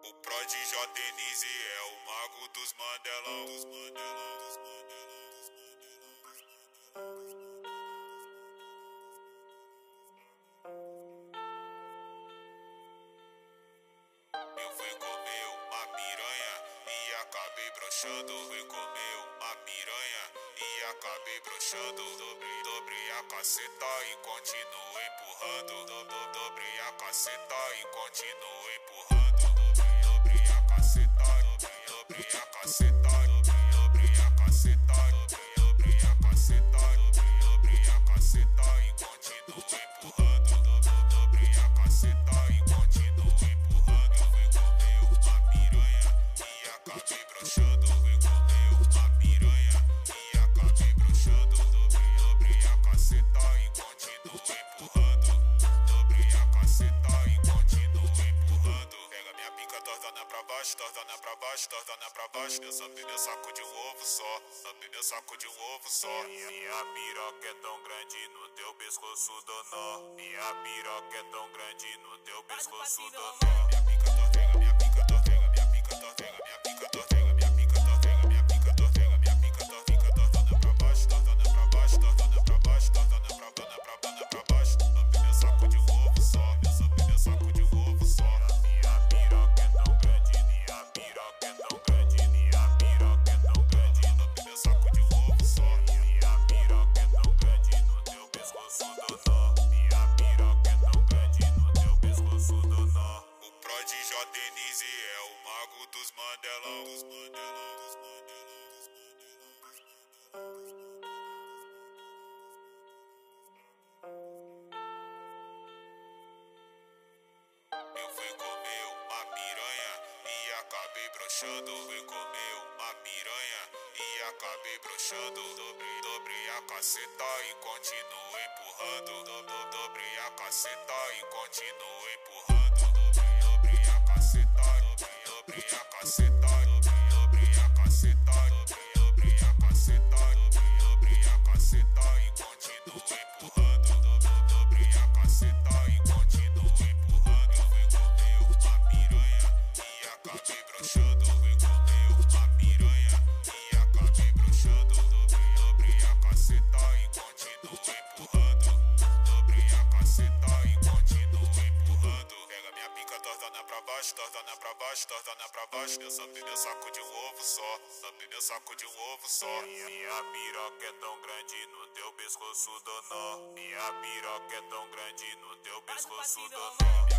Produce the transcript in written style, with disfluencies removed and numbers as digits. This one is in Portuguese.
O Prodígio Denise é o mago dos Mandelão. Eu fui comer uma piranha e acabei broxando. Fui comer uma piranha e acabei broxando. Dobrei a caceta e continuo empurrando. Dobrei a caceta e continuo empurrando. Dobrei a caceta, dobrei a caceta, dobrei a caceta, dobrei a caceta, dobrei a caceta e continuo empurrando. Dobrei a caceta e continuo empurrando. Fui comer uma piranha e acabei broxando. Fui comer uma piranha e acabei broxando. Dobrei a caceta e continuo empurrando. Dobrei a caceta e continuo empurrando. Pega minha pica, tortando pra baixo, tortando pra baixo, tortando pra baixo. Eu só pneu saco de um ovo só, só pneu saco de um ovo só. Minha piroca é tão grande, no teu pescoço dou nó. Minha piroca é tão grande, no teu pescoço dou nó. Minha pica tortega, minha pica tortega, minha pica tortega, minha pica tortega, minha pica tortega, minha pica tortega, minha pica tortega, tortando pra baixo, tortando pra baixo, tortando pra baixo, tortando pra baixo. Só pneu saco de um ovo só, eu só pneu saco de um ovo só. Minha piroca é tão grande, minha piroca é tão grande, minha piroca é tão grande, no pneu saco de um ovo só. Minha piroca é tão grande, no teu pescoço dou nó. Minha piroca é tão grande, no teu pescoço dou nó. O Prodígio Denise é o mago dos Mandelão. Eu fui comer uma piranha e acabei broxando. Fui comer uma piranha e acabei broxando. Dobrei a caceta e continuo empurrando. Dobrei a caceta e continuo empurrando. Dobrei a caceta, dobrei a caceta, dobrei a caceta, dobrei a caceta, dobrei a caceta e continuo empurrando. Dobrei a caceta e continuo empurrando. Eu fui comer uma piranha e acabei broxando. Fui comer uma piranha e acabei broxando. Dobrei a caceta e continuo empurrando. Dobrei a caceta e continuo empurrando. Pega minha pica, tortando pra baixo, tortando pra baixo, tortando pra baixo. Eu só pneu saco de um ovo só, só pneu saco de um ovo só. Minha piroca é tão grande, no teu pescoço dou nó. Minha piroca é tão grande, no teu pescoço dou nó.